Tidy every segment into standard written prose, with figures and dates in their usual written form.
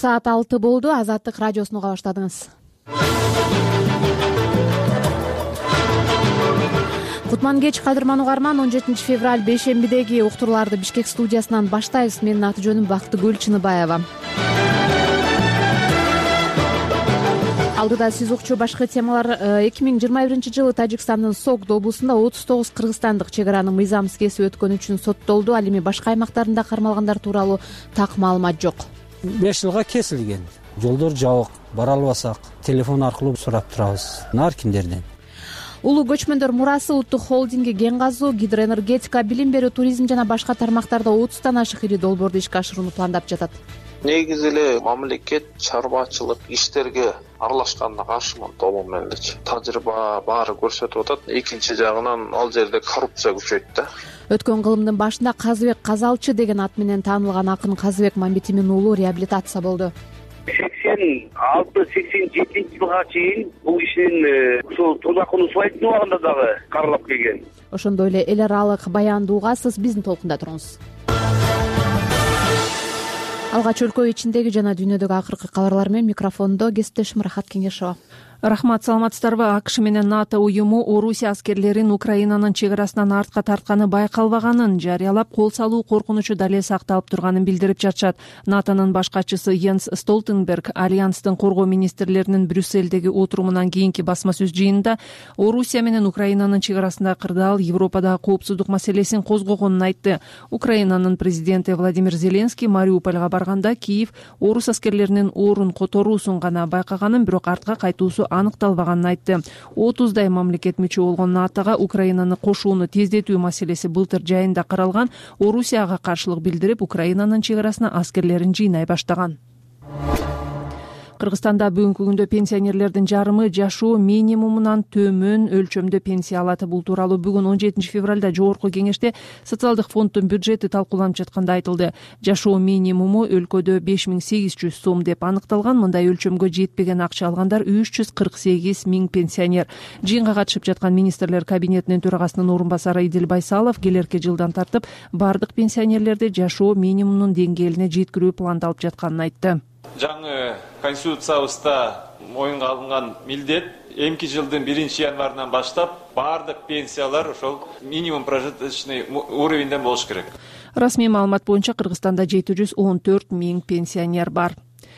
Саат 6 болду. Азаттык радиосун уга баштадыңыз. Кутман кеч, кадырман угарман. 17 февраль бейшембидеги уктурууларды Бишкек студиясынан баштайбыз. Менин аты жөнүм Бактыгүл Чыныбаева. Алдыда сиз укчу башкы темалар. 2021-жылы Тажикстандын Согд облусунда 39 кыргызстандык чек аранын мыйзамсыз кесип өткөнү үчүн соттолду. Ал эми башка аймактарында кармалгандар тууралуу так маалымат жок. 5 жылга кесилген. Жолдор жабык, бара албасак телефон аркылуу сурап турабыз. Нар кимдерден? Улуу көчмөндөр мурасы улуттук холдинги кен казуу, гидроэнергетика, билим берүү, туризм жана башка тармактарда 30тан ашык ири долбоорду ишке ашырууну пландап жатат. Негизи эле мамлекет чарбачылык иштерге аралашканына каршымын толугу менен элечи. Тажрыйба баары көрсөтүп атат. Экинчи жагынан ал жерде коррупция күчөйт да. Өткөн кылымдын башында Казыбек Казалчы деген ат менен таанылган акын Казыбек Мамбетимин уулу реабилитация болду. 86-87 жылга чейин бул кишинин ушул тозакууну сулайтын убагында дагы каралап келген. Ошондой эле эл аралык баянды угасыз, биздин толкунда туруңуз. Алгач өлкө ичиндеги жана дүйнөдөгү акыркы кабарлар менен микрофондо кесиптешим Рахат Кеңешова. Рахмат, саламатсыздарбы? АКШ менен НАТО уюму Орусия аскерлерин Украинанын чек арасынан артка тартканы байкалбаганын жарыялап, кол салуу коркунучу дале сакталып турганын билдирип жатышат. НАТОнун баш катчысы Йенс Столтенберг Альянстын коргоо министрлеринин Брюссельдеги отурумунан кийинки басма сөз жыйынында Орусия менен Украинанын чек арасындагы кырдаал Европадагы коопсуздук маселесин козгогонун айтты. Украинанын президенти Владимир Зеленский Мариупольга барганда Киев орус аскерлеринин орун которуусун гана байкаганын, бирок артка кайтуусу аныкталбаганын айтты. 30дай мамлекет мүчө болгон НАТОга Украинаны кошууну тездетүү маселеси былтыр жайында каралган. Орусияга каршылык билдирип, Украинанын чек арасына аскерлерин жыйнай баштаган. Кыргызстанда бүгүнкү күндө пенсионерлердин жарымы жашоо минимумунан төмөн өлчөмдө пенсия алат. Бул тууралуу бүгүн 17 февралда жогорку кеңеште социалдык фонддун бюджети талкууланып жатканда айтылды. Жашоо минимуму өлкөдө 5800 сом деп аныкталган. Мындай өлчөмгө жетпеген акча алгандар 348 миң пенсионер. Жыйынга катышып жаткан министрлер кабинетинин төрагасынын орун басары Идил Байсалов келерки жылдан тартып бардык пенсионерлерди жашоо минимумунун деңгээлине жеткирүү пландалып жатканын айтты. Жаңы конституциябызда моюнга алынган милдет эмки жылдын 1-январынан баштап бардык пенсиялар ошол минимум прожиточный уровеньден болуш керек. Расмий маалымат боюнча Кыргызстанда 714 миң пенсионер бар.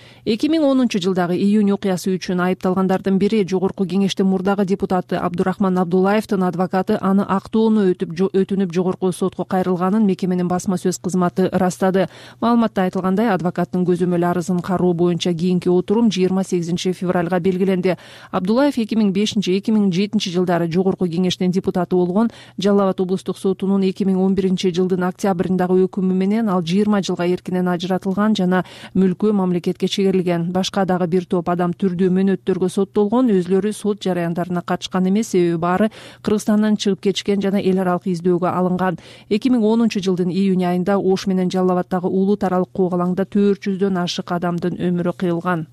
2010 жылдагы июнь окуясы үчүн айыпталгандардын бири жогорку кеңештин мурдагы депутаты Абдурахман Абдуллаевдин адвокаты аны актоону өтүнүп жогорку сотко кайрылганын мекеменин басма сөз кызматы ырастады. Маалыматта айтылгандай, адвокаттын көзөмөл арызын кароо боюнча кийинки отурум 28 февралга белгиленди. Абдуллаев 2005-2007 жылдары жогорку кеңештин депутаты болгон. Жалал Абад облустук сотунун 2011 жылдын октябрындагы өкүмү менен ал 20 жылга эркинен ажыратылган жана мүлкү мамлекетке чегерилген. Башка дагы бир топ адам түрдүү мөөнөттөргө соттолгон. Өзлөрү сот жараяндарына катышкан эмес, себеби баары Кыргызстандан чыгып кетишкен жана эл аралык издөөгө алынган. 2010 жылдын июнь айында Ош менен Жалал Абаддагы улут аралык куугалаңда 400дөн ашык адамдын өмүрү кыйылган.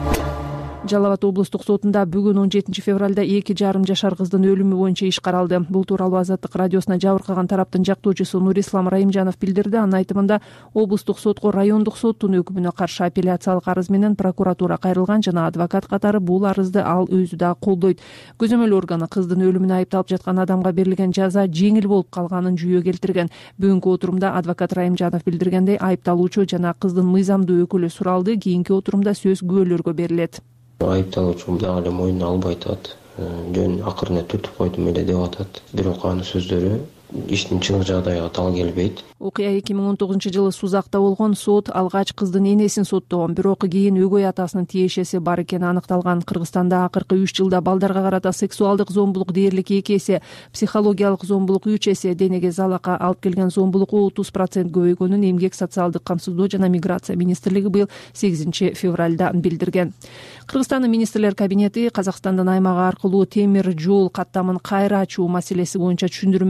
Жалал Абад облустук сотунда бүгүн 17 февралда 2,5 жашар кыздын өлүмү боюнча иш каралды. Бул тууралуу Азаттык радиосуна жабыркаган тараптын жактоочусу Нурислам Райымжанов билдирди. Анын айтымында, облустук сотко райондук соттун өкүмүнө каршы апелляциялык арыз менен прокуратура кайрылган жана адвокат катары бул арызды ал өзү да колдойт. Көзөмөл органы кыздын өлүмүнө айыпталып жаткан адамга берилген жаза жеңил болуп калганын жүйө келтирген. Бүгүнкү отурумда адвокат Райымжанов билдиргендей, айыпталуучу жана кыздын мыйзамдуу өкүлү суралды. Кийинки отурумда сөз күбөлөргө берилет. Айыпталуучу дагы эле моюнуна албай атат. Жөн акырына түртүп койдум эле деп атат. Бирок анын сөздөрү иштин чыныгы жагдайга тал келбейт. Окуя 2019 жылы Сузакта болгон. Сот алгач кыздын энесин соттогон, бирок кийин өгөй атасынын тиешеси бар экени аныкталган. Кыргызстанда акыркы 3 жылда балдарга карата сексуалдык зомбулук дээрлик 2 эсе, психологиялык зомбулук 3 эсе, денеге залалга алып келген зомбулук 30% көбөйгөнүн Эмгек социалдык камсыздоо жана миграция министрлиги быйыл 8 февралда билдирген. Кыргызстандын министрлер кабинети Казакстандын аймагы аркылуу темир жол каттамын кайра ачуу маселеси боюнча түшүндүрмө берди.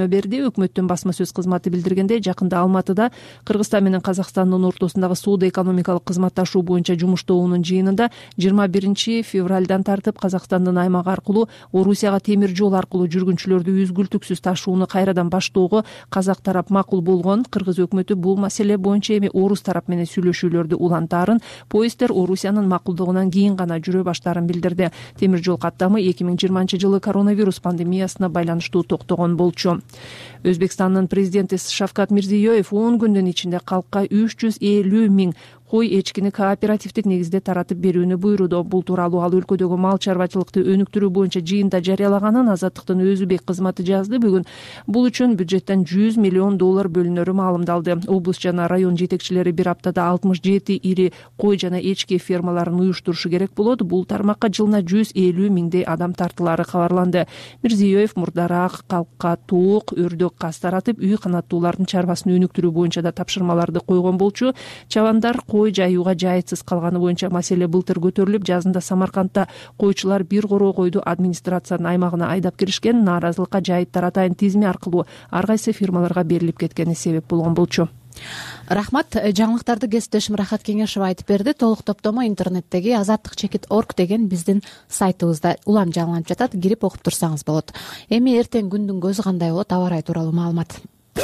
өкмөттүн басма сөз кызматы билдиргендей, жакында Алматыда Кыргызстан менен Казакстандын ортосундагы соода-экономикалык кызматташуу боюнча жумуштоонун жыйынында 21 февралдан тартып Казакстандын аймагы аркылуу Орусияга темир жол аркылуу жүргүнчүлөрдү үзгүлтүксүз ташууну кайрадан баштоого казак тарап макул болгон. Кыргыз өкмөтү бул маселе боюнча эми орус тарап менен сүйлөшүүлөрдү улантаарын, поезддер Орусиянын макулдугунан кийин гана жүрө баштаарын билдирди. Темир жол каттамы 2020-жылы коронавирус пандемиясына байланыштуу токтогон болчу. Өзбекстандын президенти Шавкат Мирзиёев 10 күндүн ичинде калкка 350 000 кой эчкини кооперативдик негизде таратып берүүнү буйруду. Бул тууралуу ал өлкөдөгү мал чарбачылыкты өнүктүрүү боюнча жыйында жарыялаганын Азаттыктын Өзүбек кызматы жазды. Бүгүн бул үчүн бюджеттен $100 миллион белгилөнөрү маалымдалды. Облус жана район жетекчилери бир аптада 67 ири кой жана эчки фермаларын уюштурушу керек болот. Бул тармакка жылына 150 000 адам тартылары кабарланды. Мирзиёев мурдараак калкка тоок, өрдөк, каз таратып, үй канаттуулардын чарбасын өнүктүрүү боюнча да тапшырмаларды койгон болчу. Чабандар кой жаюуга жайытсыз калганы боюнча маселе былтыр көтөрүлүп, жазында Самаркандта койчулар бир короо койду администрациянын аймагына айдап киришкен. Нааразылыкка жайыт таратайын тизими аркылуу ар кайсы фирмаларга берилип кеткени себеп болгон болчу. Рахмат. Жаңылыктарды кесиптешим Рахат Кеңешова айтып берди. Толук топтомо интернеттеги azattik.org деген биздин сайтыбызда улам жаңыланып жатат. Кирип окуп турсаңыз болот. Эми эртең күндүн көзү кандай болот, аба ырайы тууралуу маалымат.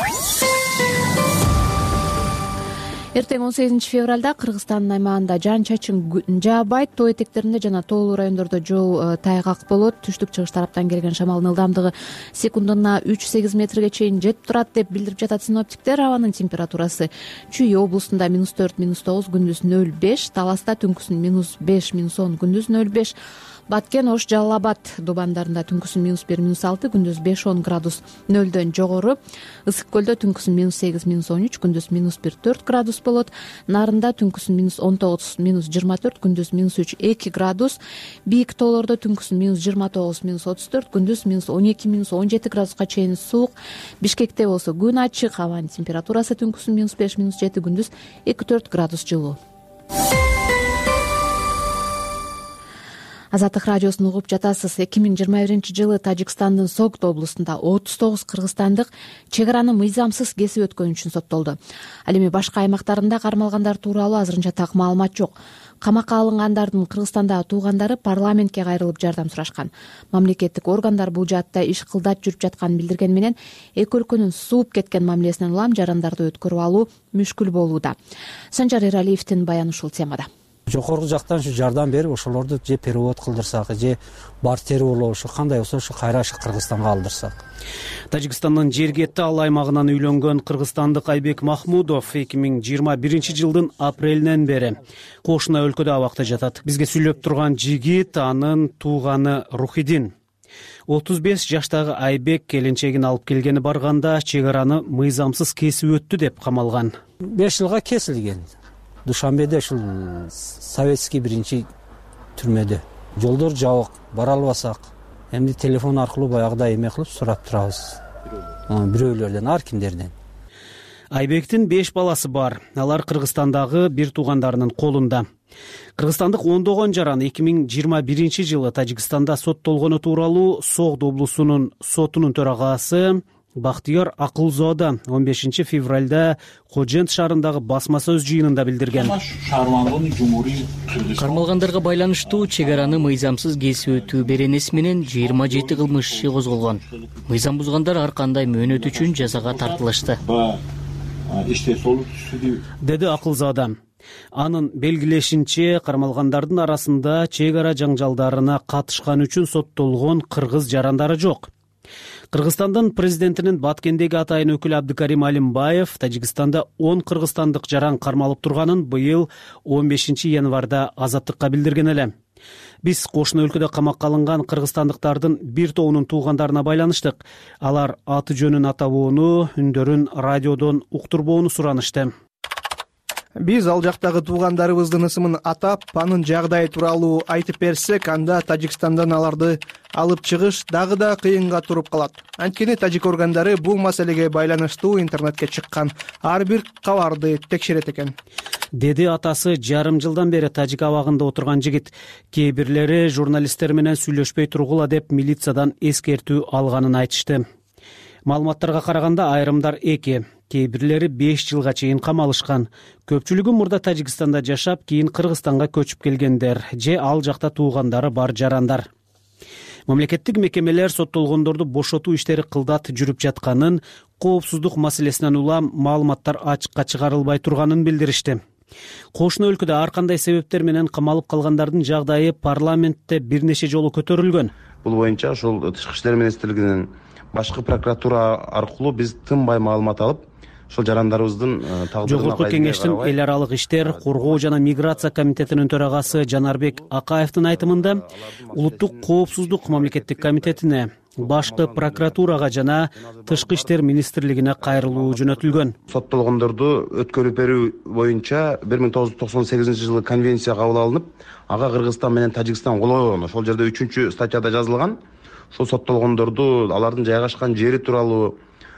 Эртең 18 февралда Кыргызстандын аймагында жаан-чачын жаабайт, тоо этектеринде жана тоолуу райондордо жол тайгак болот. Түштүк-чыгыш тараптан келген шамалдын ылдамдыгы секундуна 3-8 метрге чейин жетип турат деп билдирип жатат синоптиктер. Абанын температурасы Чүй облусунда -4, -9, күндүз 0-5, Таласта түнкүсүн -5, -10, күндүз 0-5. Баткен, Ош, Жалал Абад дубандарында түнкүсүн -1, -6, күндүз 5-10 градус нөлдөн жогору. Ысык көлдө түнкүсүн -8, -13, күндүз -1-4 градус болот. Нарында түнкүсүн -19, -24, күндүз -3, -2 градус. Бийик тоолордо түнкүсүн -29, -34, күндүз -12, -17 градуска чейин суук. Бишкекте болсо күн ачык, абанын температурасы түнкүсүн -5, -7, күндүз 2-4 градус жылуу. Азаттык радиосун угуп жатасыз. 2021-жылы Тажикстандын Согд облусунда 39 кыргызстандык чек араны мыйзамсыз кесип өткөн үчүн соттолду. Ал эми башка аймактарында кармалгандар тууралуу азырынча так маалымат жок. Камакка алынгандардын Кыргызстандагы туугандары парламентке кайрылып жардам сурашкан. Мамлекеттик органдар бул жаатта иш кылдат жүрүп жатканын билдирген менен эки өлкөнүн сууп кеткен мамилесинен улам жарандарды өткөрүп алуу мүшкүл болууда. Санжар Эралиевдин баяны ушул темада. Жогорку жактан ушу жардам берип, ошолорду же перевод кылдырсак, же бартери болобу, ушу кандай болсо ушу кайра Кыргызстанга алдырсак. Тажикстандын Жергетти ал аймагынан үйлөнгөн кыргызстандык Айбек Махмудов 2021-жылдын апрелинен бери кошуна өлкөдө абакта жатат. Бизге сүйлөп турган жигит анын тууганы Рухидин. 35 жаштагы Айбек келинчегин алып келгени барганда чек араны мыйзамсыз кесип өттү деп камалган. 5 жылга кесилген. Душанбеде ушул советский биринчи түрмөдө. Жолдор жабык, бара албасак, эмди телефон аркылуу баягыдай эме кылып сурап турабыз. Бирөөлөрдөн, ар кимдерден. Айбектин 5 баласы бар. Алар Кыргызстандагы бир туугандарынын колунда. Кыргызстандык ондогон жаран 2021-жылы Тажикстанда соттолгону тууралуу Согд облусунун сотунун төрагасы Бактыяр Акылзода 15 февралда Кожент шаарындагы басма сөз жыйынында билдирген. Кармалгандарга байланыштуу чек араны мыйзамсыз кесип өтүү беренеси менен 27 кылмыш иши козголгон. Мыйзам бузгандар ар кандай мөөнөт үчүн жазага тартылышты, деди Акылзода. Анын белгилешинче, кармалгандардын арасында чек ара жаңжалдарына катышкан үчүн соттолгон кыргыз жарандары жок. Кыргызстандын президентинин Баткендеги атайын өкүлү Абдыкарим Алимбаев Тажикстанда 10 кыргызстандык жаран кармалып турганын быйыл 15 январда Азаттыкка билдирген эле. Биз кошуна өлкөдө камакка алынган кыргызстандыктардын бир тобунун туугандарына байланыштык. Алар аты жөнүн атабоону, үндөрүн радиодон уктурбоону суранышты. Биз ал жактагы туугандарыбыздын ысымын атап, анын жагдайы тууралуу айтып берсек, анда Тажикстандан аларды алып чыгыш дагы да кыйынга туруп калат. Анткени тажик органдары бул маселеге байланыштуу интернетке чыккан ар бир кабарды текшерет экен, деди атасы жарым жылдан бери тажик абагында отурган жигит. Кээ бирлери журналисттер менен сүйлөшпөй тургула деп милициядан эскертүү алганын айтышты. Маалыматтарга караганда айрымдар 2, кээ бирлери 5 жылга чейин камалышкан. Көпчүлүгү мурда Тажикстанда жашап, кийин Кыргызстанга көчүп келгендер же ал жакта туугандары бар жарандар. Мамлекеттик мекемелер соттолгондорду бошотуу иштери кылдат жүрүп жатканын, коопсуздук маселесинен улам маалыматтар ачыкка чыгарылбай турганын билдиришти. Кошуна өлкөдө ар кандай себептер менен камалып калгандардын жагдайы парламентте бир нече жолу көтөрүлгөн. Бул боюнча ошол Тышкы иштер министрлигинин башкы прокуратура аркылуу биз тынбай маалымат алып, ошол жарандарыбыздын тагдырына Жогорку кеңештин эл аралык иштер, коргоо жана миграция комитетинин төрагасы Жанарбек Акаевдин айтымында улуттук коопсуздук мамлекеттик комитетине, башкы прокуратурага жана Тышкы иштер министрлигине кайрылуу жөнөтүлгөн. Соттолгондорду өткөрүп берүү боюнча 1998 жылы конвенция кабыл алынып, ага Кыргызстан менен Тажикстан кол койгон. Ошол жерде 3-статьяда жазылган. Ошол соттолгондорду алардын жайгашкан жери тууралуу,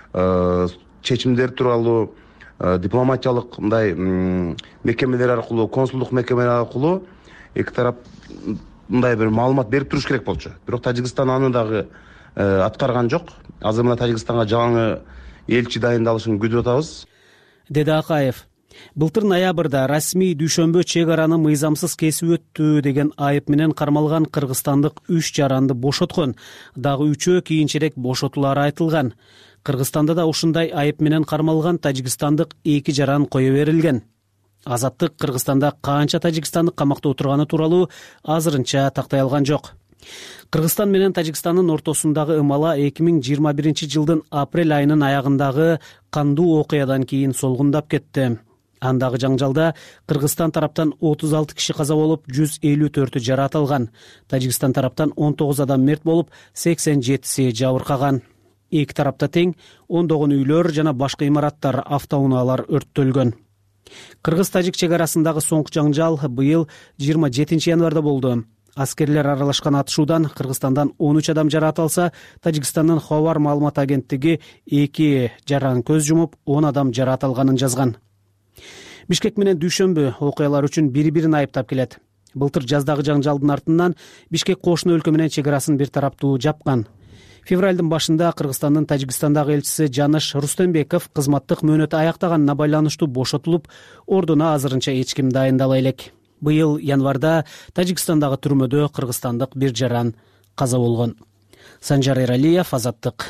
чечимдер тууралуу, дипломатиялык мындай мекемелер аркылуу, консулдук мекемелер аркылуу эки тарап мындай бир маалымат берип туруш керек болчу. Бирок Тажикстан аны дагы аткарган жок. Азыр мына Тажикстанга жаңы элчи дайындалышын күтүп атабыз, деди Акаев. Былтыр ноябрда расмий дүйшөмбө чек араны мыйзамсыз кесип өттү деген айып менен кармалган кыргызстандык 3 жаранды бошоткон. Дагы 3-өө кийинчерээк бошотулары айтылган. Кыргызстанда да ушундай айып менен кармалган тажикстандык 2 жаран кое берилген. Азаттык Кыргызстанда канча тажикстандык камакта отурганы тууралуу азырынча тактай алган жок. Кыргызстан менен Тажикстандын ортосундагы ымала 2021 жылдын апрель айынын аягындагы кандуу окуядан кийин солгундап кетти. Андагы жаңжалда Кыргызстан тараптан 36 киши каза болуп, 154 жараат алган. Тажикстан тараптан 19 адам мерт болуп, 87си жабыркаган. Эки тарапта тең ондогон үйлөр жана башка имараттар, автоунаалар өрттөлгөн. Кыргыз-тажик чек арасындагы соңку жаңжал быйыл 27 январда болду. Аскерлер аралашкан атышуудан Кыргызстандан 13 адам жараат алса, Тажикстандын Хабар маалымат агенттиги 2 жаран көз жумуп, 10 адам жараат алганын жазган. Бишкек менен Дүйшөмбү окуялар үчүн бири-бирин айыптап келет. Былтыр жаздагы жаңжалдын артынан Бишкек кошуна өлкө менен чек арасын бир тараптуу жапкан. Февралдын башында Кыргызстандын Тажикстандагы элчиси Жаныш Рустембеков кызматтык мөөнөтү аяктаганына байланыштуу бошотулуп, ордуна азырынча эч ким дайындала элек. Быйыл январда Тажикстандагы түрмөдө кыргызстандык бир жаран каза болгон. Санжар Эралиев, Азаттык.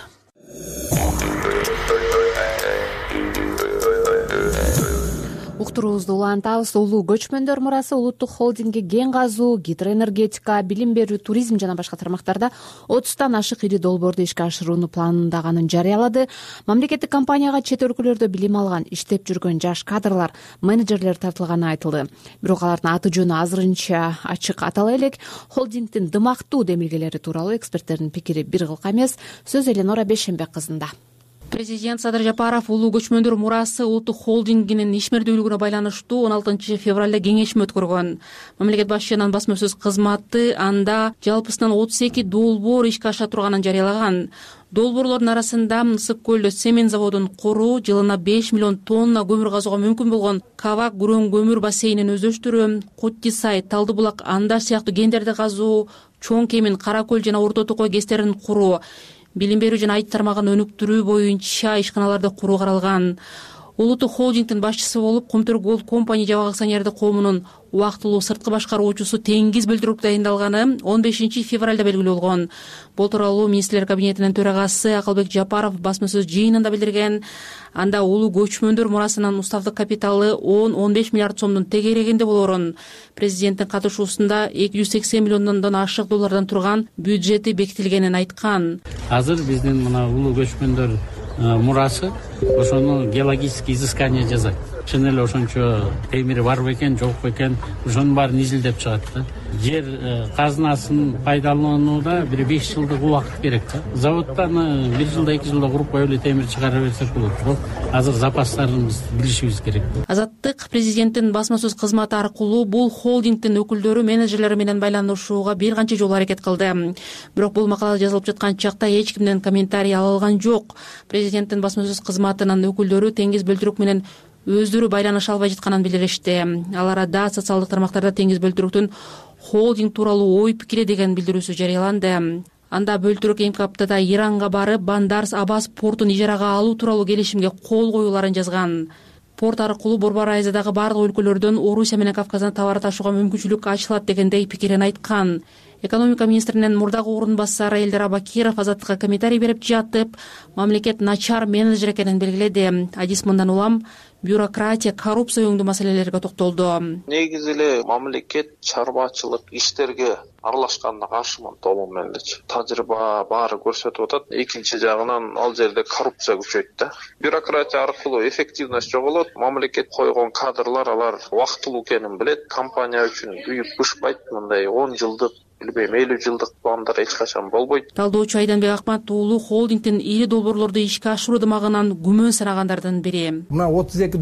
Уктуруубузду улантабыз. Улуу көчмөндөр мурасы улуттук холдингге кен казуу, гидроэнергетика, билим берүү, туризм жана башка тармактарда 30тан ашык ири долбоорду ишке ашырууну пландаганын жарыялады. Мамлекеттик компанияга чет өлкөлөрдө билим алган, иштеп жүргөн жаш кадрлар, менеджерлер тартылганы айтылды. Бирок алардын аты жөнү азырынча ачык атала элек. Холдингдин дымактуу демилгелери тууралуу эксперттердин пикири бир кылка эмес. Сөз Эленора Бешенбек кызында. Президент Садыр Жапаров улуу көчмөндөр мурасы улуттук холдингинин ишмердүүлүгүнө байланыштуу 16 февралда кеңешме өткөргөн. Мамлекет башчынын басма сөз кызматы анда жалпысынан 32 долбоор ишке аша турганын жарыялаган. Долбоорлордун арасында Мысык көлдө цемент заводун куруу, жылына 5 миллион тонна көмүр казууга мүмкүн болгон Кабак Гүрөң көмүр бассейнин өздөштүрүү, Куттисай, Талдыбулак, Андаш сыяктуу кендерди казуу, Чоң Кемин, Кара көл жана Орто Токой кестерин куруу, билим берүү жана айт тармагын өнүктүрүү боюнча ишканаларды куруу каралган. Улуттук холдингдин башчысы болуп Кумтөр Голд компани жабык акционердик коомунун убактылуу сырткы башкаруучусу Теңиз Бөлтүрүк дайындалганы 15 февралда белгилүү болгон. Бул тууралуу министрлер кабинетинин төрагасы Акылбек Жапаров басма сөз жыйынында билдирген. Анда улуу көчмөндөр мурасынын уставдык капиталы 10-15 миллиард сомдун тегерегинде болорун, президенттин катышуусунда 280 миллиондон ашык доллардан турган бюджети бекитилгенин айткан. Азыр биздин мына улуу көчмөндөр мурасы ошону геологический изыскание жасайт. Чын эле ошончо темири барбы экен, жокпу экен, ошонун баарын изилдеп чыгат да. Жер казынасын пайдаланууда бир 5 жылдык убакыт керек да. Заводтан 1 жылда 2 жылда куруп коюп эле темир чыгара берсек болот. Бирок азыр запастарыбызды билишибиз керек. Азаттык президенттин басма сөз кызматы аркылуу бул холдингдин өкүлдөрү менеджерлери менен байланышууга бир канча жолу аракет кылды. Бирок бул макала жазылып жаткан чакта эч кимден комментарий ала алган жок. Президенттин басма сөз кызматынын өкүлдөрү Теңиз Бөлтүрүк менен өздөрү байланыша албай жатканын билдиришти. Ал арада социалдык тармактарда Теңиз Бөлтүрүктүн холдинг тууралуу ой пикири деген билдирүүсү жарыяланды. анда бөлтүрүк эмки аптада Иранга барып Бандарс Аббас портун ижарага алуу тууралуу келишимге кол коюуларын жазган. Порт аркылуу Борбор Азиядагы бардык өлкөлөрдөн Орусия менен Кавказдан товар ташууга мүмкүнчүлүк ачылат дегендей пикирин айткан. Экономика министринин мурдагы орун басары Элдер Абакиров Азаттыкка комментарий берип жатып, мамлекет начар менеджер экенин белгиледи. Адис мындан улам бюрократия, коррупция өңдүү маселелерге токтолду. Негизи эле мамлекет чарбачылык иштерге аралашканда каршымын толугу менен. Тажрыйба баары көрсөтүп атат. Экинчи жагынан ал жерде коррупция күчөйт да. Бюрократия аркылуу эффективность жоголот. Мамлекет койгон кадрлар алар убактылуу экенин билет. Компания үчүн үйүп бышпайт. Мындай 10 жылдык билбейм 50 жылдык пландар эч качан болбойт. Талдоочу Айданбек Акмат уулу холдингдин ири долбоорлорду ишке ашыруудамагынан күмөн санагандардын бири. Мына 32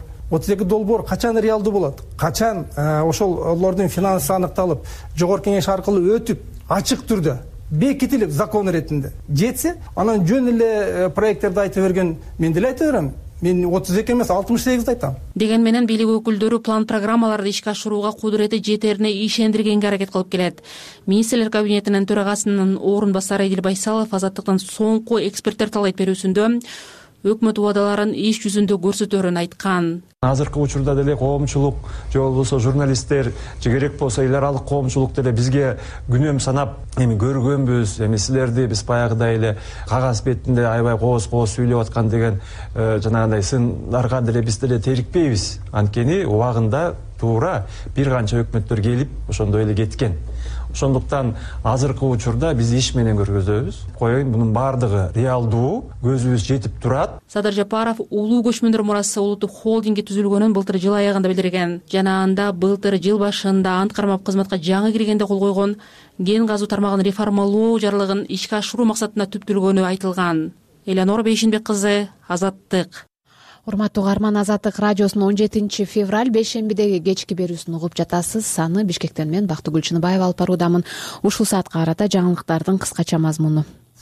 долбоор качан реалдуу болот? Качан ошолордун финансы аныкталып, жогорку кеңеш аркылуу өтүп, ачык түрдө бекитилип закон иретинде жетсе, анан жөн эле проекттерди айта берген мен деле айта берем. Мен 32 эмес 68 айтам. Деген менен бийлик өкүлдөрү план программаларды ишке ашырууга кудурети жетерине ишендиргенге аракет кылып келет. Министрлер кабинетинин төрагасынын орун басары Эдил Байсалов Азаттыктын соңку эксперттер талайт берүүсүндө өкмөт убадаларын иш жүзүндө көрсөтөөрүн айткан. Азыркы учурда деле коомчулук же болбосо журналисттер же керек болсо эл аралык коомчулук деле бизге күнөм санап эми көргөнбүз, эми силерди биз баягыдай эле кагаз бетинде аябай кооз сүйлөп аткан деген жанагындай сындарга деле биз деле терикпейбиз. Анткени убагында туура бир канча өкмөттөр келип ошондой эле кеткен. Ошондуктан азыркы учурда биз иш менен көргөзөбүз. Коеюн бунун баардыгы реалдуу, көзүбүз жетип турат. Садыр Жапаров улуу көчмөндөр мурасы улуттук холдинги түзүлгөнүн былтыр жыл аягында билдирген. Жана анда былтыр жыл башында ант кармап кызматка жаңы киргенде кол койгон кен газуу тармагын реформалоо жарлыгын ишке ашыруу максатында түптөлгөнү айтылган. Элеонора Бейшинбек кызы, Азаттык. Урматтуу угарман, Азаттык радиосунун 17 февраль бейшембидеги кечки берүүсүн угуп жатасыз. Саны Бишкектен мен Бактыгүл Чыныбаева алып баруудамын. Ушул саатка карата жаңылыктардын кыскача мазмуну.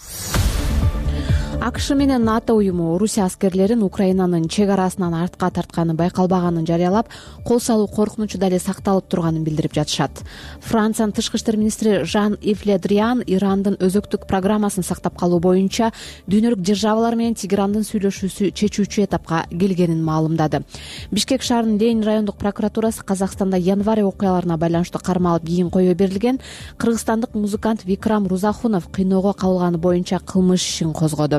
АКШ менен НАТО уюму Орусия аскерлерин Украинанын чек арасынан артка тартканы байкалбаганын жарыялап, кол салуу коркунучу дале сакталып турганын билдирип жатышат. Франциянын тышкы иштер министри Жан-Ив Ле Дриан Ирандын өзөктүк программасын сактап калуу боюнча дүйнөлүк державалар менен Тегерандын сүйлөшүүсү чечүүчү этапка келгенин маалымдады. Бишкек шаарынын Ленин райондук прокуратурасы Казакстанда январь окуяларына байланыштуу кармалып кийин коюу берилген кыргызстандык музыкант Викрам Рузахунов кыйноого кабылганы боюнча кылмыш ишин козгоду.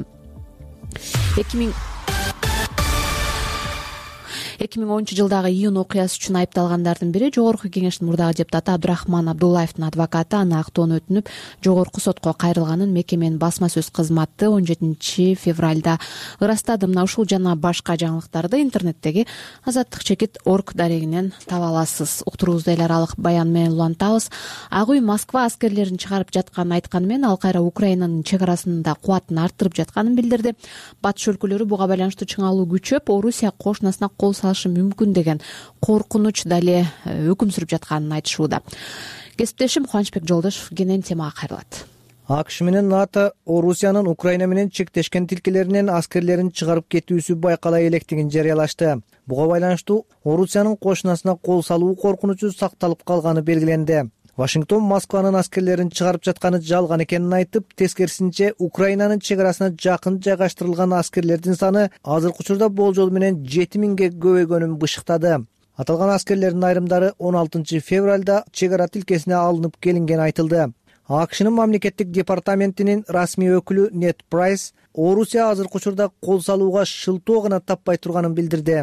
2010-жылдагы июнь окуясы үчүн айыпталгандардын бири Жогорку кеңештин мурдагы депутаты Абдурахман Абдуллаевдин адвокаты аны актоону өтүнүп жогорку сотко кайрылганын мекеменин басма сөз кызматы 17 февралда ырастады. Мына ушул жана башка жаңылыктарды интернеттеги azattik.org дарегинен таба аласыз. Уктуруубузду эл аралык баян менен улантабыз. Ак үй Москва аскерлерин чыгарып жатканын айтканы менен ал кайра Украинанын чек арасында кубатын арттырып жатканын билдирди. Батыш өлкөлөрү буга байланыштуу чыңалуу күчөп, Орусия кошунасына кол салышы мүмкүн деген коркунуч дале өкүм сүрүп жатканын айтышууда. Кесиптешим Кубанычбек Жолдошов кенен темага кайрылат. АКШ менен НАТО Орусиянын Украина менен чектешкен тилкелеринен аскерлерин чыгарып кетүүсү байкала электигин жарыялашты. Буга байланыштуу Орусиянын кошунасына кол салуу коркунучу сакталып калганы белгиленди. Вашингтон Москванын аскерлерин чыгарып жатканы жалган экенин айтып, тескерисинче Украинанын чек арасына жакын жайгаштырылган аскерлердин саны азыркы учурда болжол менен 7000ге көбөйгөнүн бышыктады. Аталган аскерлердин айрымдары 16 февралда чек ара тилкесине алынып келингени айтылды. АКШнын мамлекеттик департаментинин расмий өкүлү Нет Прайс Орусия азыркы учурда кол салууга шылтоо гана таппай турганын билдирди.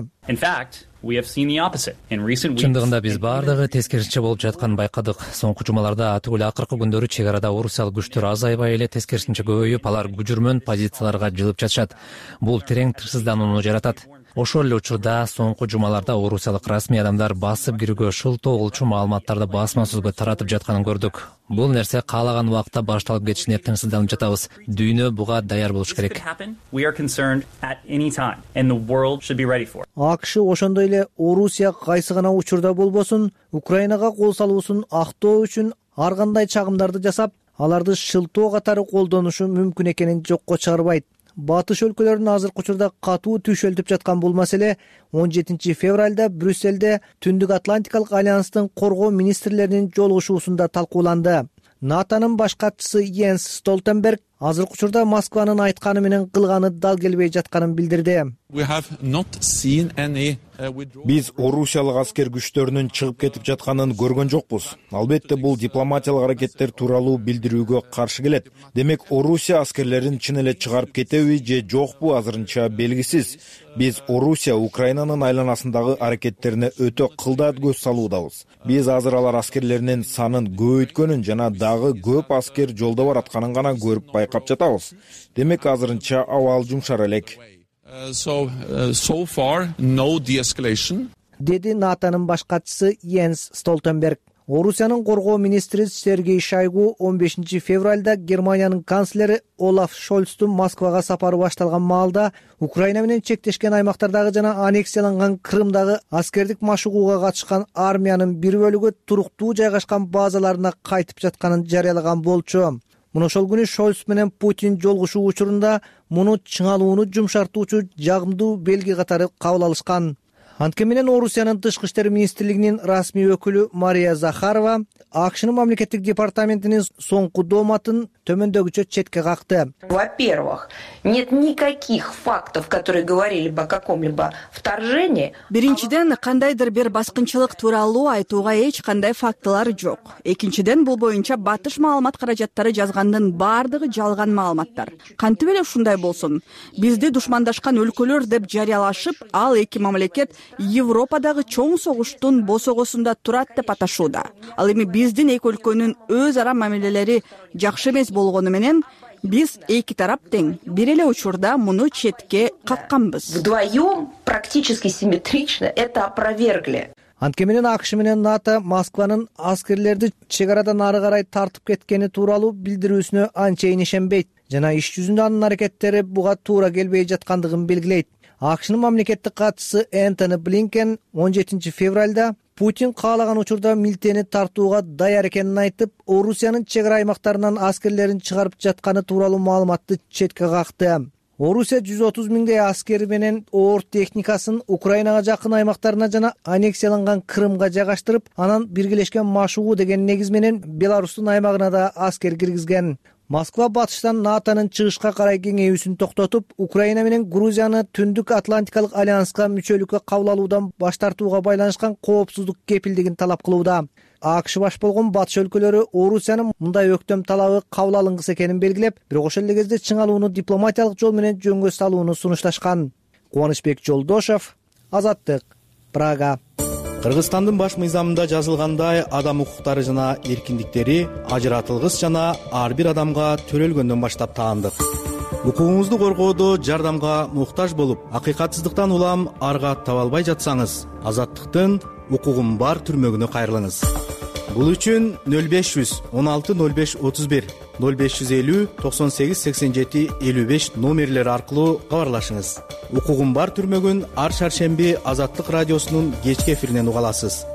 Чындыгында биз бардыгы тескерисинче болуп жатканын байкадык. Соңку жумаларда атуулы акыркы күндөрү чек арада орусиялык күчтөр азайбай эле тескерисинче көбөйүп, алар күжүрмөн позицияларга жылып жатышат. Бул терең тырсызданууну жаратат. Ошол эле учурда соңку жумаларда орусиялык расмий адамдар басып кирүүгө шылтоо кылчу маалыматтарды басма сөзгө таратып жатканын көрдүк. Бул нерсе каалаган убакта башталып кетишине тынчсызданып жатабыз. Дүйнө буга даяр болуш керек. АКШ ошондой эле Орусия кайсы гана учурда болбосун Украинага кол салуусун актоо үчүн ар кандай чагымдарды жасап, аларды шылтоо катары колдонушу мүмкүн экенин жокко чыгарбайт. Батыш өлкөлөрүнүн азыркы учурда катуу түшөлтүп жаткан бул маселе 17 февралда Брюсселде Түндүк Атлантикалык альянстын коргоо министрлеринин жолугушуусунда талкууланды. НАТОнун баш катчысы Йенс Столтенберг азыркы учурда Москванын айтканы менен кылганы дал келбей жатканын билдирди. Биз орусиялык аскер күчтөрүнүн чыгып кетип жатканын көргөн жокпуз. Албетте бул дипломатиялык аракеттер тууралуу билдирүүгө каршы келет. Демек, Орусия аскерлерин чын эле чыгарып кетеби же жокпу азырынча белгисиз. Биз Орусия Украинанын айланасындагы аракеттерине өтө кылдаат көз салуудабыз. Биз азыр алар аскерлеринин санын көбөйткөнүн жана дагы көп аскер жолдо баратканын гана көрүп байкап жатабыз. Демек, азырынча абал жумшар элек. So far, no de-escalation. Деди НАТОнун баш катчысы Йенс Столтенберг. Орусиянын коргоо министри Сергей Шойгу 15 февралда Германиянын канцлери Олаф Шольцтун Москвага сапары башталган маалда Украина менен чектешкен аймактардагы жана аннексияланган Крымдагы аскердик машыгууга катышкан армиянын бир бөлүгү туруктуу жайгашкан базаларына кайтып жатканын жарыялаган болчу. Муну ошол күнү Шольц менен Путин жолугушуу учурунда муну чыңалууну жумшартуучу жагымдуу белги катары кабыл алышкан. Анткени менен Орусиянын тышкы иштер министрлигинин расмий өкүлү Мария Захарова АКШнын мамлекеттик департаментинин соңку дооматын төмөндөгүчө четке какты. Во-первых, нет никаких фактов, которые говорили бы о каком-либо вторжении. Биринчиден, кандайдыр бир баскынчылык тууралуу айтууга эч кандай фактылар жок. Экинчиден, бул боюнча батыш маалымат каражаттары жазгандын баардыгы жалган маалыматтар. Кантип эле ушундай болсун? Бизди душмандашкан өлкөлөр деп жарыялашып, ал эки мамлекет Европадагы чоң согуштун босогосунда турат деп аташууда. Ал эми биздин эки өлкөнүн өз ара мамилелери жакшы эмес болгону менен биз эки тарап тең бир эле учурда муну четке какканбыз. Вдвоем практически симметрично это опровергли. Анткени менен АКШ менен НАТО Москванын аскерлерди чек арадан ары карай тартып кеткени тууралуу билдирүүсүнө анчейин ишенбейт жана иш жүзүндө анын аракеттери буга туура келбей жаткандыгын белгилейт. АКШнын мамлекеттик катчысы Энтони Блинкен 17 февралда Путин каалаган учурда милтени тартууга даяр экенин айтып, Орусиянын чек ара аймактарынан аскерлерин чыгарып жатканы тууралуу маалыматты четке какты. Орусия 130 миңдей аскери менен оор техникасын Украинага жакын аймактарына жана аннексияланган Крымга жайгаштырып, анан биргелешкен машыгуу деген негиз менен Беларустун аймагына да аскер киргизген. Москва батыштан НАТОнун чыгышка карай кеңейүүсүн токтотуп, Украина менен Грузияны Түндүк Атлантикалык альянска мүчөлүккө кабыл алуудан баш тартууга байланышкан коопсуздук кепилдигин талап кылууда. АКШ баш болгон батыш өлкөлөрү Орусиянын мындай өктөм талабы кабыл алынгысы экенин белгилеп, бирок ошол эле кезде чыңалууну дипломатиялык жол менен жөнгө салууну сунушташкан. Кубанычбек Жолдошов, Азаттык, Прага. Кыргызстандын баш мыйзамында жазылгандай, адам укуктары жана эркиндиктери ажыратылгыс жана ар бир адамга төрөлгөндөн баштап таандык. Укугуңузду коргоодо жардамга муктаж болуп, акыйкатсыздыктан улам арга таба албай жатсаңыз, Азаттыктын укугум бар түрмөгүнө кайрылыңыз. Бул үчүн 0500 16 05 31 0550 98 87 55 номерлери аркылуу кабарлашыңыз. Укугум бар түрмөгүн ар шаршемби Азаттык радиосунун кечки эфиринен уга аласыз.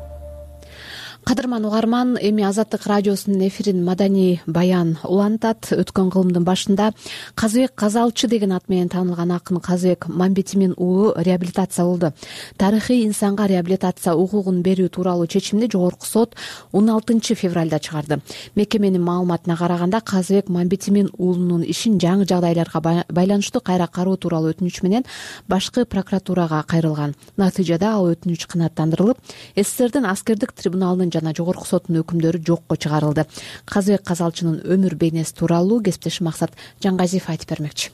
Кадырман угарман, эми Азаттык радиосунун эфирин маданий баян улантат. Өткөн кылымдын башында Казыбек Казалчы деген ат менен таанылган акын Казыбек Мамбетимин уулу реабилитацияланды. Тарыхый инсанга реабилитация укугун берүү тууралуу чечимди Жогорку сот 16 февралда чыгарды. Мекеменин маалыматына караганда, Казыбек Мамбетимин уулунун ишин жаңы жагдайларга байланыштуу кайра кароо тууралуу өтүнүч менен башкы прокуратурага кайрылган. Натыйжада ал өтүнүч канааттандырылып, СССРдин аскердик трибуналынын жана Жогорку соттун өкүмдөрү жокко чыгарылды. Казыбек Казалчынын өмүр бейнеси тууралуу кесиптешим Максат Жаңгазиев айтып бермекчи.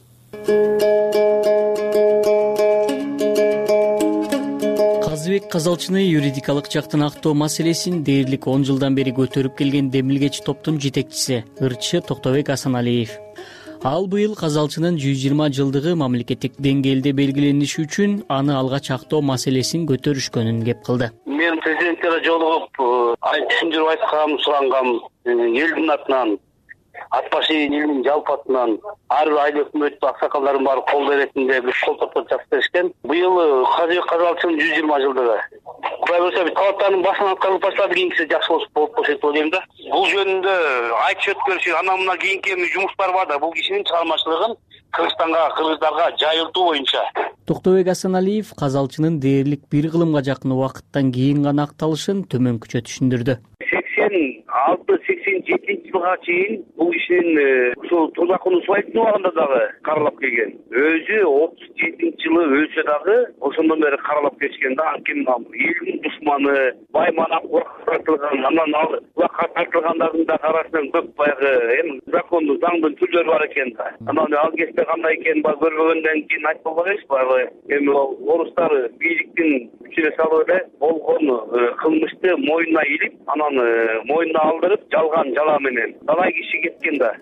Казыбек Казалчыны юридикалык жактан актоо маселесин дээрлик 10 жылдан бери көтөрүп келген демилгечи топтун жетекчиси ырчы Токтобек Асаналиев. Ал быйыл Казалчынын 120 жылдыгы мамлекеттик деңгээлде белгилениши үчүн аны алгач актоо маселесин көтөрүшкөнүн кеп кылды. Мен президенттерге жолугуп, түшүндүрүп айткам, сурангам, элдин атынан, ат башы элдин жалпы атынан ар бир айыл өкмөт аксакалдардын баары кол беретинде бир кол топтоп жазып беришкен. Быйыл Казыбек Казалчынын 120 жылдыгы. Кудай буюрса талаптардын башынан аткарылып баштады, кийинкиси жакшы болуп болсо деп ойлойм да. Бул жөнүндө айтып өткөрүшү, анан мына кийинки жумуштар бар да, бул кишинин чыгармачылыгын Кыргызстанга, кыргыздарга жайылтуу боюнча. Токтобек Асаналиев Казалчынын дээрлик 1 кылымга жакын убакыттан кийин гана акталышын төмөнкүчө түшүндүрдү. жылга чейин бул кишинин ушул тузакын ушулайтын убагында дагы каралап келген. Өзү 37 жылы өлсө дагы ошондон бери каралап келишкен да. Анткени элдин душманы, байманап тартылган, анан ал тартылгандардын да арасынан көп баягы эми закондуу заңдын түрлөрү бар экен да. Анан ал кезде кандай экенин көрбөгөндөн кийин айтып албайбыз баягы. Эми орустар бийликтин күчүнө салып эле болгон кылмышты мойнуна илип, анан мойнуна алдырып, жалган жала менен талай киши кеткен да.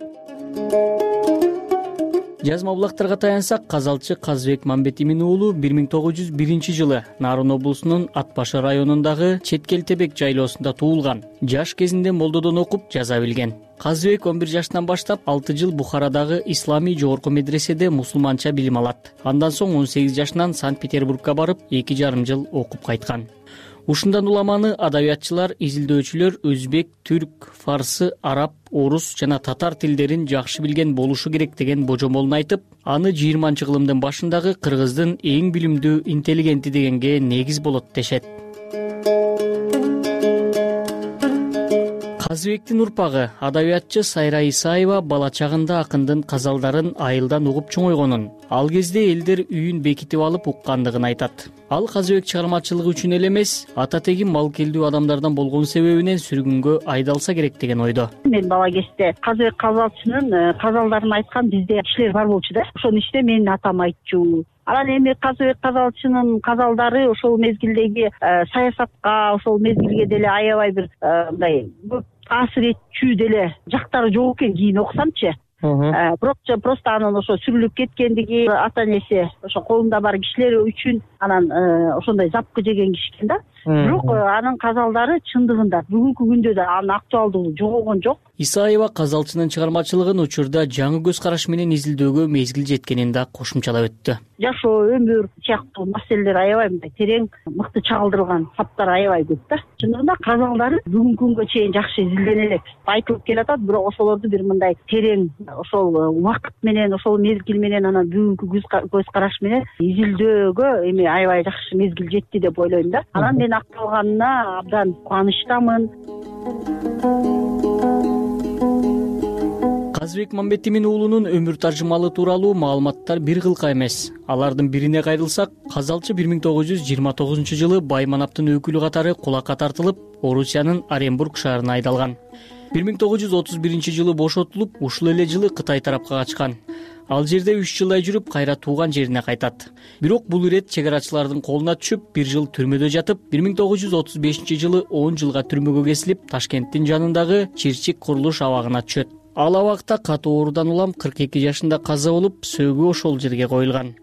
Жазма булактарга таянсак, казалчы Казыбек Мамбетимин уулу 1901-жылы Нарын облусунун Ат Башы районундагы Четкелтебек жайлоосунда туулган. Жаш кезинде молдодон окуп, жаза билген. Казыбек 11 жаштан баштап 6 жыл Бухарадагы исламий жогорку медреседе мусулманча билим алат. Андан соң 18 жашынан Санкт-Петербургка барып, 2,5 жыл окуп кайткан. Ушундан уламаны адабиятчылар, изилдөөчүлөр өзбек, түрк, фарсы, араб, орус жана татар тилдерин жакшы билген болушу керек деген божомолун айтып, аны 20-кылымдын башындагы кыргыздын эң билимдүү интеллигенти дегенге негиз болот дешет. Казыбектин урпагы адабиятчы Сайра Исаева бала чагында акындын казалдарын айылдан угуп чоңойгонун, ал кезде элдер үйүн бекитип алып уккандыгын айтат. Ал Казыбек чыгармачылыгы үчүн эле эмес, ата теги малкелдүү адамдардан болгон себебинен сүргүнгө айдалса керек деген ойдо. Мен бала кезде Казыбек казалчынын казалдарын айткан бизде кишилер бар болчу да. Ошонун ичинде менин атам айтчу. Анан эми Казыбек казалчынын казалдары ошол мезгилдеги саясатка, ошол мезгилге деле аябай бир мындай көп таасир этчү деле жактары жок экен кийин окусамчы. Просто анын ошо сүрүлүп кеткендиги, ата энеси ошо колунда бар кишилер үчүн анан ошондой запкы жеген киши экен да. Бирок анын казалдары чындыгында бүгүнкү күндө да анын актуалдуулугу жоголгон жок. Исаева казалчынын чыгармачылыгын учурда жаңы көз караш менен изилдөөгө мезгил жеткенин да кошумчалап өттү. Жашоо, өмүр сыяктуу маселелер аябай мындай терең, мыкты чагылдырылган таптар аябай көп да. Чындыгында казалдары бүгүнкү күнгө чейин жакшы изилдене элек айтылып келатат, бирок ошолорду бир мындай терең, ошол убакыт менен, ошол мезгил менен, анан бүгүнкү көз караш менен изилдөөгө эми аябай жакшы мезгил жетти деп ойлойм да. Анан мен акталганына абдан кубанычтамын. Казыбек Мамбетимин уулунун өмүр тажымалы тууралуу маалыматтар бир кылка эмес. Алардын бирине кайрылсак, казалчы 1929-жылы Байманаптын өкүлү катары кулакка тартылып, Орусиянын Оренбург шаарына айдалган. 1931-жылы бошотулуп, ушул эле жылы Кытай тарапка качкан. Ал жерде 3 жылдай жүрүп, кайра тууган жерине кайтат. Бирок бул ирет чегарачылардын колуна түшүп, 1 жыл түрмөдө жатып, 1935-жылы 10 жылга түрмөгө кесилип, Ташкенттин жанындагы Чирчик курулуш абагына түшөт. Ал абакта катуу оорудан улам 42 жашында каза болуп, сөөгү ошол жерге коюлган.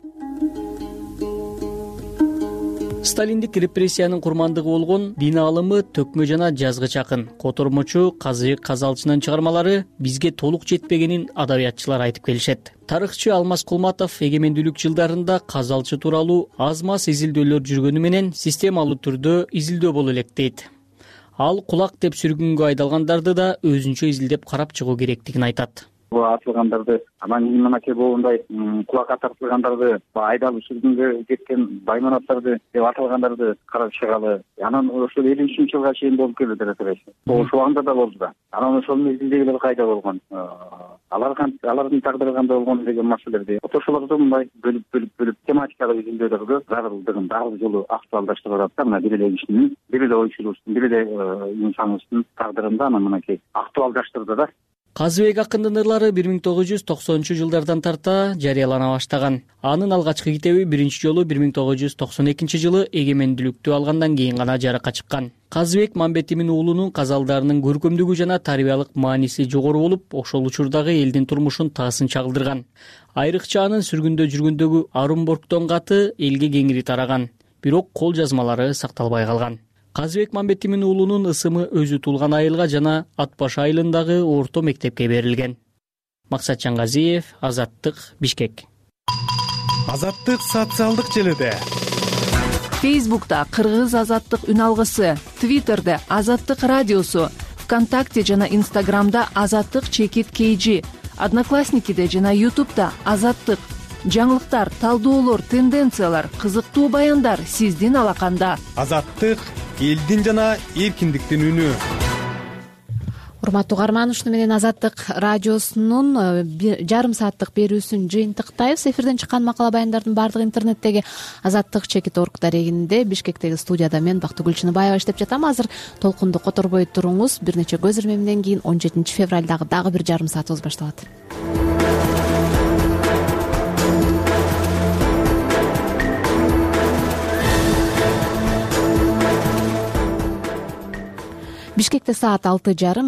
Сталиндик репрессиянын курмандыгы болгон дин аалымы, төкмө жана жазгыч акын, котормочу Казыбек казалчынын чыгармалары бизге толук жетпегенин адабиятчылар айтып келишет. Тарыхчы Алмаз Кулматов эгемендүүлүк жылдарында казалчы тууралуу аз-маз изилдөөлөр жүргөнү менен системалуу түрдө изилдөө боло элек дейт. Ал кулак деп сүргүнгө айдалгандарды да өзүнчө изилдеп карап чыгуу керектигин айтат. Атылгандарды, анан мынакей болгондой кулакка тартылгандарды, айдалып сүргүнгө кеткен байманаттарды деп аталгандарды карап чыгалы. Анан ошол 50-жылга чейин болуп келди репрессия. Ошол убагында да болду да. Анан ошол мезгилдегилер кайда болгон? Алардын тагдыры кандай болгон деген маселелерди ошолорду мындай бөлүп тематикалык изилдөөлөргө зарылдыгын дагы жолу актуалдаштырып атат да. Мына бир эле кишинин, бир эле ойчулуктун, бир эле инсандын тагдырында анан мынакей актуалдаштырды да. Казыбек акындын ырлары 1990-жылдардан тарта жарыялана баштаган. Анын алгачкы китеби биринчи жолу 1992-жылы эгемендүүлүктү алгандан кийин гана жарыкка чыккан. Казыбек Мамбетимин уулунун казалдарынын көркөмдүгү жана тарбиялык мааниси жогору болуп, ошол учурдагы элдин турмушун таасын чагылдырган. Айрыкча анын сүргүндө жүргөндөгү Оренбургдон каты элге кеңири тараган, бирок кол жазмалары сакталбай калган. Казыбек Мамбетимин уулунун ысымы өзү туулган айылга жана Ат Башы айылындагы орто мектепке берилген. Максат Чангазиев, Азаттык, Бишкек. Азаттык социалдык желиде. Фейсбукта Кыргыз азаттык үн алгысы, Твиттерде Азаттык радиосу, ВКонтакте жана Инстаграмда Азаттык чекит KG, Одноклассникиде жана Ютубта Азаттык. Жаңылыктар, талдоолор, тенденциялар, кызыктуу баяндар сиздин алаканда. Азаттык элдин жана эркиндиктин үнү. урматтуу угарман, ушуну менен Азаттык радиосунун жарым сааттык берүүсүн жыйынтыктайбыз. Эфирден чыккан макала баяндардын баардыгы интернеттеги Азаттык.org дарегинде. Бишкектеги студияда мен Бактыгүл Чыныбаева иштеп жатам. Азыр толкунду которбой туруңуз. Бир нече көз ирмемден кийин 17 февралдагы дагы бир жарым саатыбыз башталат. Бишкекте саат 6:30,